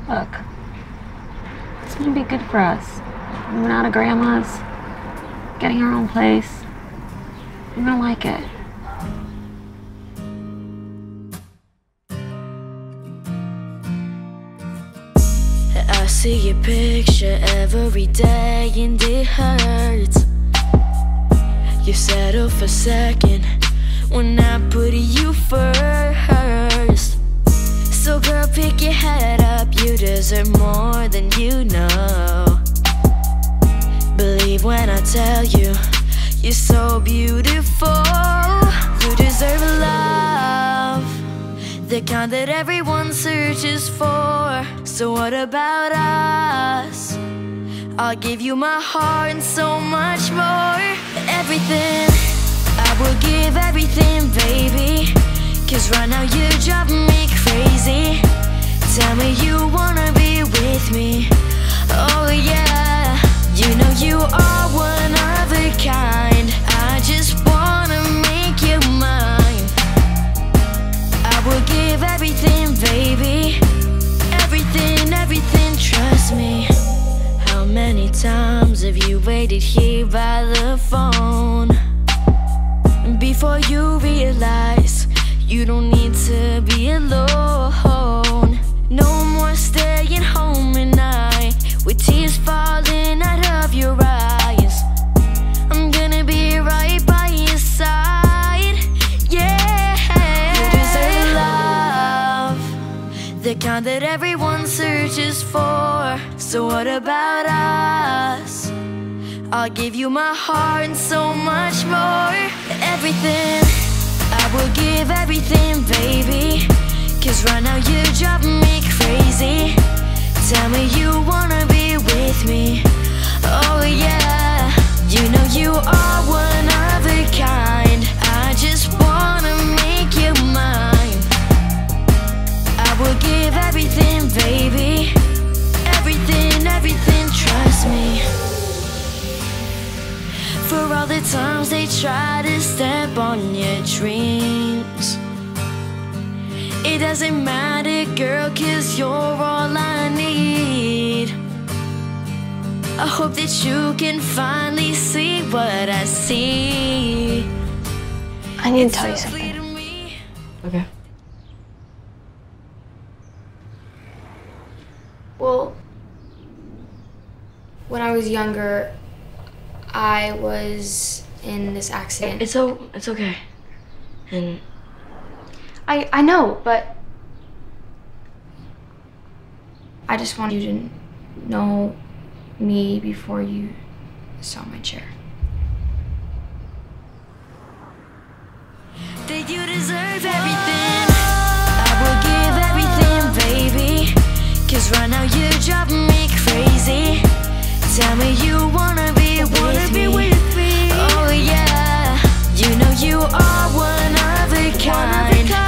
Look, it's gonna be good for us. Moving out of Grandma's, getting our own place. You're gonna like it. I see your picture every day and it hurts. You settle for second when I put you first. So girl, pick your head up, you deserve more than you know. Believe when I tell you, you're so beautiful. You deserve love, the kind that everyone searches for. So what about us? I'll give you my heart and so much more. Everything, I will give everything, baby. Cause right now you're driving me crazy. Tell me you wanna be with me. Oh yeah, you know you are one of a kind. I just wanna make you mine. I will give everything, baby. Everything, everything, trust me. How many times have you waited here by the phone before you realize you don't need to be alone? No more staying home at night with tears falling out of your eyes. I'm gonna be right by your side, yeah. You deserve love, the kind that everyone searches for. So what about us? I'll give you my heart and so much more. Everything, I will give everything, baby. Cause right now you're driving me crazy. Tell me you wanna be with me. Oh yeah, you know you are one of a kind. I just wanna make you mine. I will give everything, baby. Everything, everything, trust me. For all the times they try to step on your dreams, it doesn't matter, girl, cause you're all I need. I hope that you can finally see what I see. I need to tell you something. Okay. Well, when I was younger, I was in this accident. It's okay. And I know, but I just want you to know me before you saw my chair. That you deserve everything. I will give everything, baby. Cause right now you're driving me crazy. Tell me you wanna be with me. Oh yeah, you know you are one of a kind.